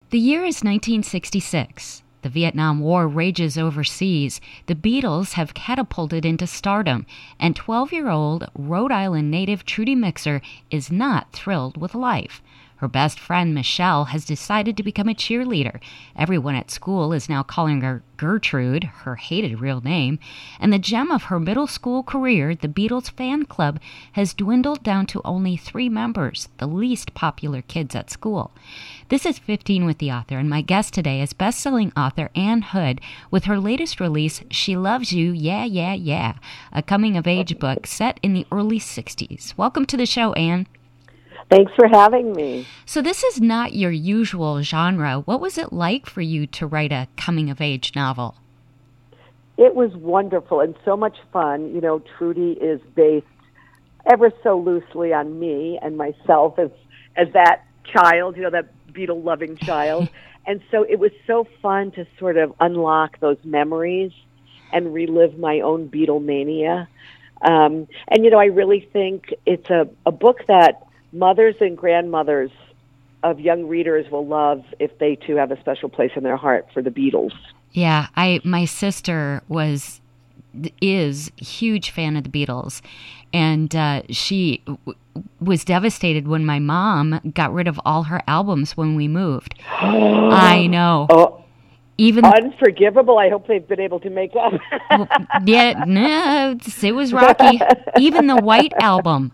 The year is 1966. The Vietnam War rages overseas. The Beatles have catapulted into stardom, and 12-year-old Rhode Island native Trudy Mixer is not thrilled with life. Her best friend, Michelle, has decided to become a cheerleader. Everyone at school is now calling her Gertrude, her hated real name. And the gem of her middle school career, the Beatles fan club, has dwindled down to only 3 members, the least popular kids at school. This is 15 with the author, and my guest today is best-selling author Ann Hood with her latest release, She Loves You, Yeah, Yeah, Yeah, a coming-of-age book set in the early 60s. Welcome to the show, Ann. Thanks for having me. So this is not your usual genre. What was it like for you to write a coming-of-age novel? It was wonderful and so much fun. You know, Trudy is based ever so loosely on me and myself as that child, you know, that Beatle-loving child. And so it was so fun to sort of unlock those memories and relive my own Beatlemania. And, you know, I really think it's a book that mothers and grandmothers of young readers will love if they too have a special place in their heart for the Beatles. Yeah, my sister is a huge fan of the Beatles, and she was devastated when my mom got rid of all her albums when we moved. I know. Oh, even unforgivable. I hope they've been able to make up. Yeah, no, it was rocky. Even the White Album.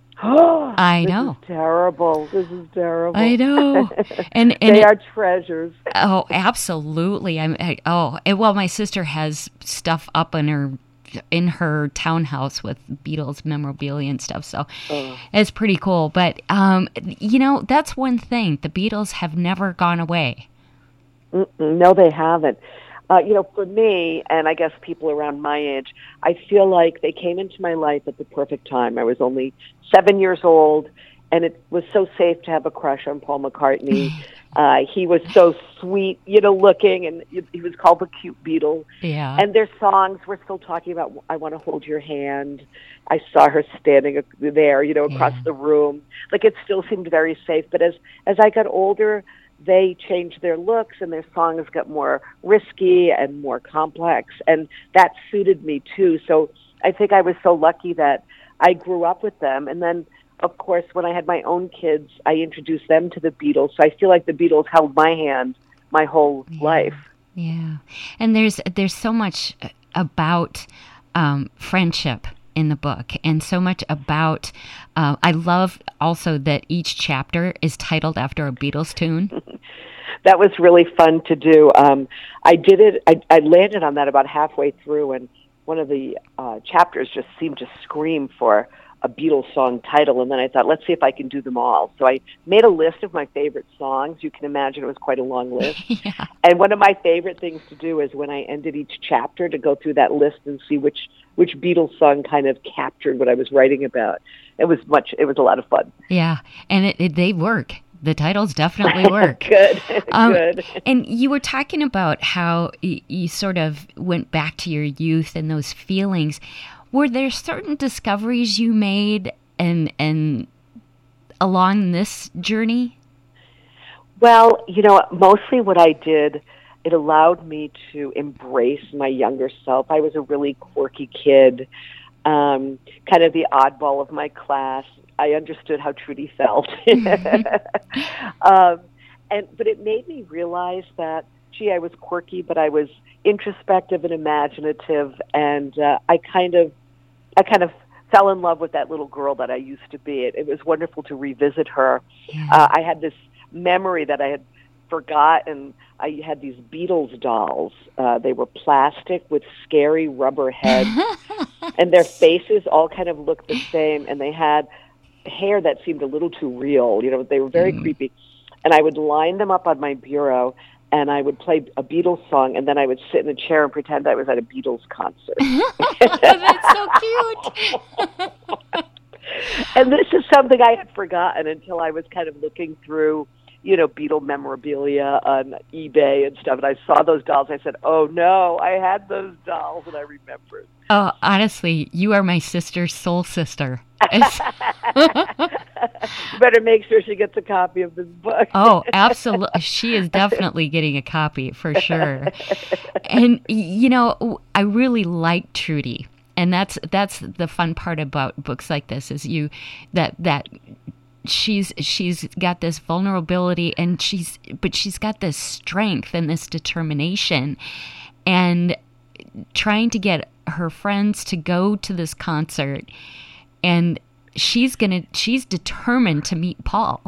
I know. This is terrible. I know. And they are treasures. Oh, absolutely. Well, my sister has stuff up in her townhouse with Beatles memorabilia and stuff, so it's pretty cool. But you know, that's one thing. The Beatles have never gone away. No, they haven't. You know, for me, and I guess people around my age, I feel like they came into my life at the perfect time. I was only 7 years old, and it was so safe to have a crush on Paul McCartney. He was so sweet, you know, looking, and he was called the cute Beatle. Yeah. And their songs, we're still talking about, I Want to Hold Your Hand. I saw her standing there, you know, across the room. Like, it still seemed very safe. But as I got older, they changed their looks and their songs got more risky and more complex, and that suited me too. So I think I was so lucky that I grew up with them. And then, of course, when I had my own kids, I introduced them to the Beatles. So I feel like the Beatles held my hand my whole life. Yeah. And there's so much about friendship in the book, and so much about, I love also that each chapter is titled after a Beatles tune. That was really fun to do. I did it, I landed on that about halfway through, and one of the chapters just seemed to scream for a Beatles song title, and then I thought, let's see if I can do them all. So I made a list of my favorite songs. You can imagine it was quite a long list. Yeah. And one of my favorite things to do is when I ended each chapter to go through that list and see which Beatles song kind of captured what I was writing about. It was a lot of fun. Yeah, and they work. The titles definitely work. Good, good. And you were talking about how you sort of went back to your youth and those feelings. Were there certain discoveries you made and along this journey? Well, you know, mostly what I did, it allowed me to embrace my younger self. I was a really quirky kid, kind of the oddball of my class. I understood how Trudy felt. But it made me realize that, gee, I was quirky, but I was introspective and imaginative, and I kind of fell in love with that little girl that I used to be. It was wonderful to revisit her. Yeah. I had this memory that I had forgotten. I had these Beatles dolls. They were plastic with scary rubber heads, and their faces all kind of looked the same, and they had hair that seemed a little too real. You know, they were very creepy. And I would line them up on my bureau, and I would play a Beatles song, and then I would sit in a chair and pretend I was at a Beatles concert. That's so cute. And this is something I had forgotten until I was kind of looking through, you know, Beatle memorabilia on eBay and stuff, and I saw those dolls. I said, oh, no, I had those dolls, and I remembered. Oh, honestly, you are my sister's soul sister. Better make sure she gets a copy of this book. Oh, absolutely. She is definitely getting a copy for sure. And, I really like Trudy. And that's the fun part about books like this is that she's got this vulnerability and she's got this strength and this determination and trying to get her friends to go to this concert, and she's determined to meet Paul.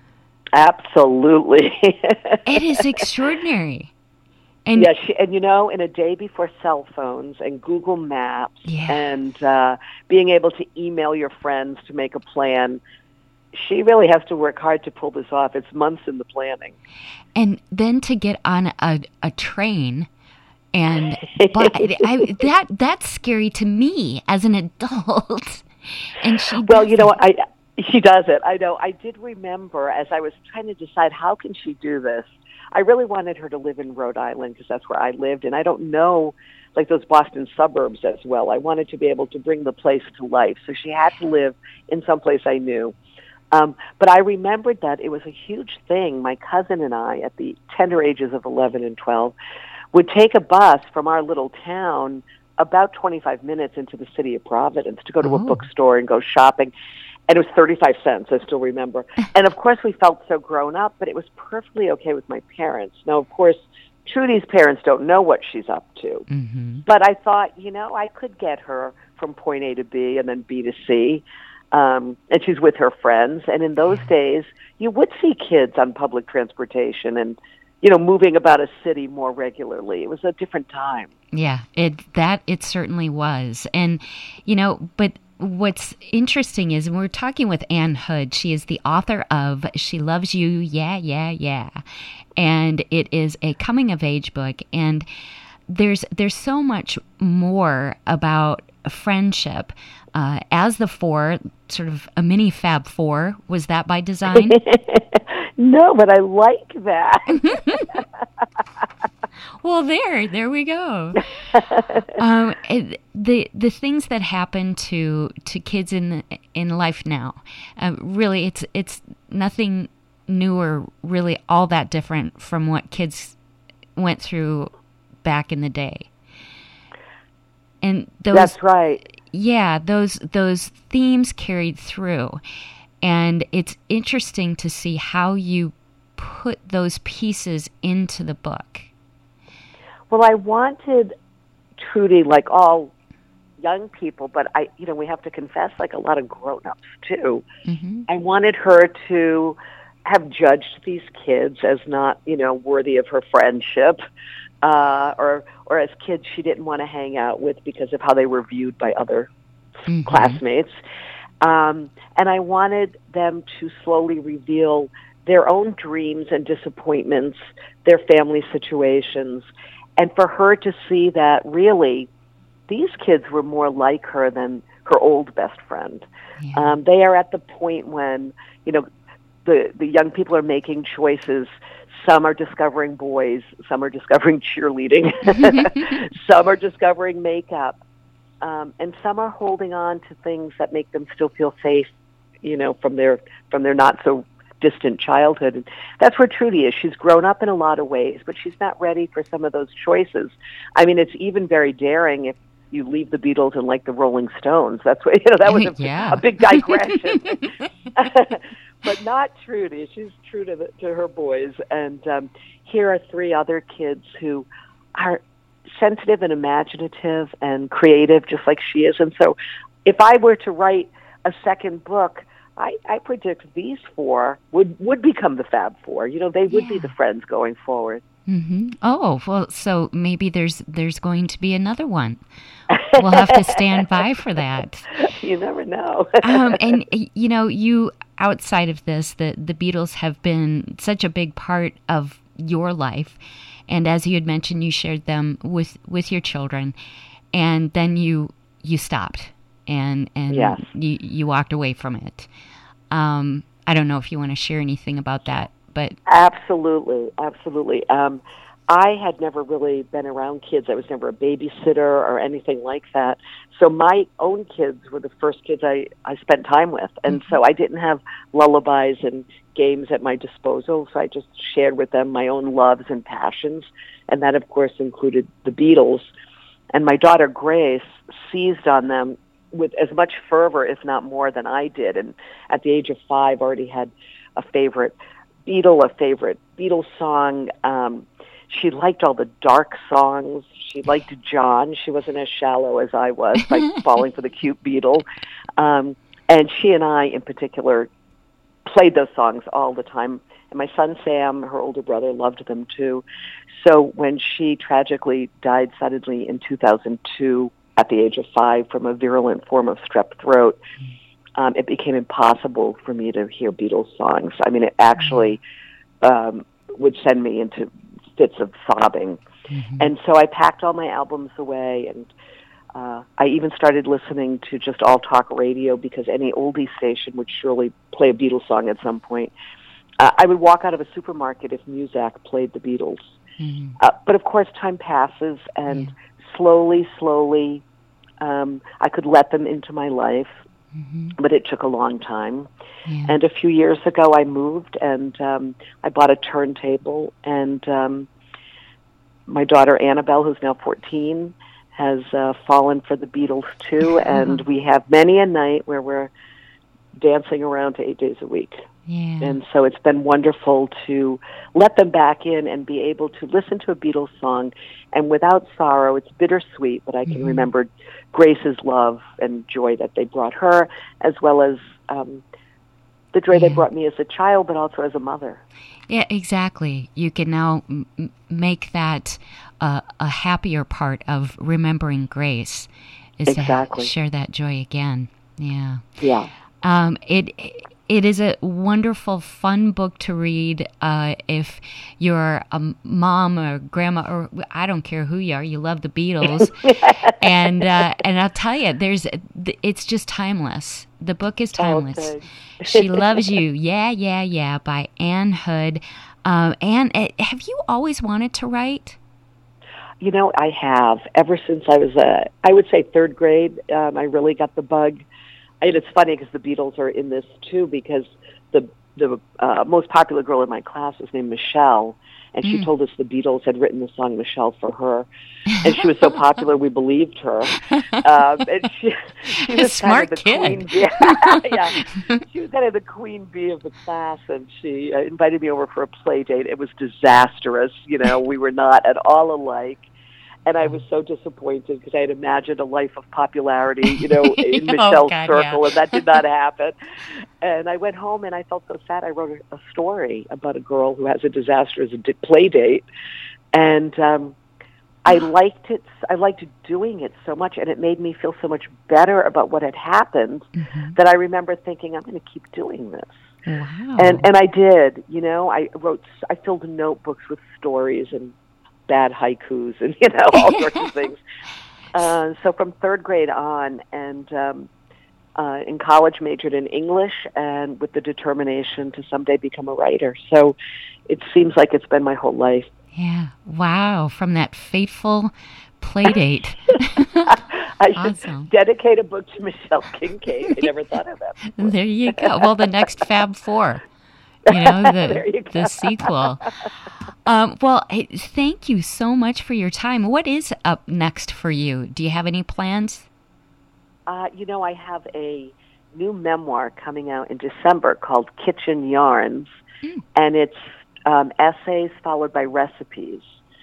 Absolutely. It is extraordinary. And yeah, in a day before cell phones and Google Maps and being able to email your friends to make a plan, she really has to work hard to pull this off. It's months in the planning. And then to get on a train, and but that's scary to me as an adult. And she she does it. I know. I did remember as I was trying to decide how can she do this. I really wanted her to live in Rhode Island because that's where I lived, and I don't know like those Boston suburbs as well. I wanted to be able to bring the place to life, so she had to live in some place I knew. But I remembered that it was a huge thing. My cousin and I, at the tender ages of 11 and 12, would take a bus from our little town about 25 minutes into the city of Providence to go to a bookstore and go shopping. And it was 35 cents, I still remember. And, of course, we felt so grown up, but it was perfectly okay with my parents. Now, of course, Trudy's parents don't know what she's up to. Mm-hmm. But I thought, I could get her from point A to B and then B to C. And she's with her friends. And in those days, you would see kids on public transportation and, moving about a city more regularly. It was a different time. Yeah, it certainly was. And, but what's interesting is we're talking with Ann Hood. She is the author of She Loves You, Yeah, Yeah, Yeah. And it is a coming-of-age book. And there's so much more about friendship. As the four, sort of a mini Fab Four, was that by design? No, but I like that. Well, there we go. The things that happen to kids in life now, really, it's nothing new or really all that different from what kids went through back in the day. And that's right. Yeah, those themes carried through. And it's interesting to see how you put those pieces into the book. Well, I wanted Trudy, like all young people, but we have to confess, like a lot of grown-ups too. Mm-hmm. I wanted her to have judged these kids as not, worthy of her friendship, or as kids she didn't want to hang out with because of how they were viewed by other classmates. And I wanted them to slowly reveal their own dreams and disappointments, their family situations, and for her to see that really these kids were more like her than her old best friend. Yeah. They are at the point when, the young people are making choices. Some are discovering boys, some are discovering cheerleading, some are discovering makeup, and some are holding on to things that make them still feel safe, from their not so distant childhood. And that's where Trudy is. She's grown up in a lot of ways, but she's not ready for some of those choices. I mean, it's even very daring if you leave the Beatles and like the Rolling Stones. That's what that was a big digression. But not Trudy. She's true to her boys. And here are three other kids who are sensitive and imaginative and creative, just like she is. And so, if I were to write a second book, I predict these four would become the Fab Four. They would be the friends going forward. Mm-hmm. Oh, well, so maybe there's going to be another one. We'll have to stand by for that. You never know. And, you, outside of this, the Beatles have been such a big part of your life. And as you had mentioned, you shared them with your children. And then you stopped and yes. you walked away from it. I don't know if you want to share anything about that, but absolutely. I had never really been around kids. I was never a babysitter or anything like that. So my own kids were the first kids I spent time with. And so I didn't have lullabies and games at my disposal. So I just shared with them my own loves and passions. And that, of course, included the Beatles. And my daughter, Grace, seized on them with as much fervor, if not more, than I did. And at the age of 5, already had a favorite Beatles song. She liked all the dark songs. She liked John. She wasn't as shallow as I was by falling for the cute Beatle. And she and I, in particular, played those songs all the time. And my son, Sam, her older brother, loved them too. So when she tragically died suddenly in 2002 at the age of 5 from a virulent form of strep throat, it became impossible for me to hear Beatles songs. I mean, it actually would send me into fits of sobbing. And so I packed all my albums away, and I even started listening to just all talk radio because any oldie station would surely play a Beatles song at some point. I would walk out of a supermarket if Muzak played the Beatles. But of course, time passes, and slowly, I could let them into my life. But it took a long time. And a few years ago, I moved, and I bought a turntable, and my daughter Annabelle, who's now 14, has fallen for the Beatles too, and we have many a night where we're dancing around to 8 days a week. And so it's been wonderful to let them back in and be able to listen to a Beatles song, and without sorrow. It's bittersweet, but I can remember Grace's love and joy that they brought her, as well as the joy they brought me as a child, but also as a mother. Yeah, exactly. You can now make that a happier part of remembering Grace, is to share that joy again. Yeah. It is a wonderful, fun book to read if you're a mom or grandma, or I don't care who you are. You love the Beatles, and I'll tell you, it's just timeless. The book is timeless. Okay. She Loves You, Yeah, by Anne Hood. Anne, have you always wanted to write? You know, I have ever since I was I would say third grade. I really got the bug. And it's funny because the Beatles are in this too, because the most popular girl in my class was named Michelle, and she told us the Beatles had written the song Michelle for her, and she was so popular we believed her. And she was smart kind of the kid. queen bee. She was kind of the queen bee of the class, and she invited me over for a play date. It was disastrous. You know, we were not at all alike. And I was so disappointed because I had imagined a life of popularity, you know, in Michelle's circle, and that did not happen. And I went home and I felt so sad. I wrote a story about a girl who has a disastrous play date. And I liked it. I liked doing it so much, and it made me feel so much better about what had happened that I remember thinking, I'm going to keep doing this. Wow. And I did. You know, I filled notebooks with stories and bad haikus and, you know, all sorts of things. So from third grade on, and in college majored in English, and with the determination to someday become a writer. So it seems like it's been my whole life. Yeah. Wow. From that fateful play date. I should dedicate a book to Michelle Kincaid. I never thought of that before. There you go. Well, the next Fab Four. You know, the sequel. Well, thank you so much for your time. What is up next for you? Do you have any plans? You know, I have a new memoir coming out in December called Kitchen Yarns, and it's essays followed by recipes,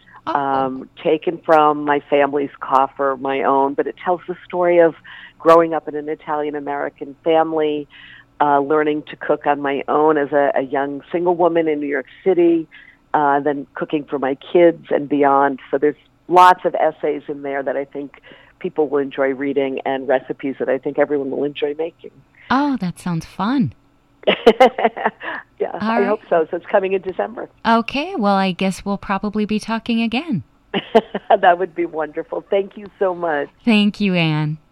taken from my family's coffer, my own, but it tells the story of growing up in an Italian-American family, learning to cook on my own as a young single woman in New York City, then cooking for my kids and beyond. So there's lots of essays in there that I think people will enjoy reading, and recipes that I think everyone will enjoy making. Oh, that sounds fun. Yeah, I hope so. So it's coming in December. Okay, well, I guess we'll probably be talking again. That would be wonderful. Thank you so much. Thank you, Anne.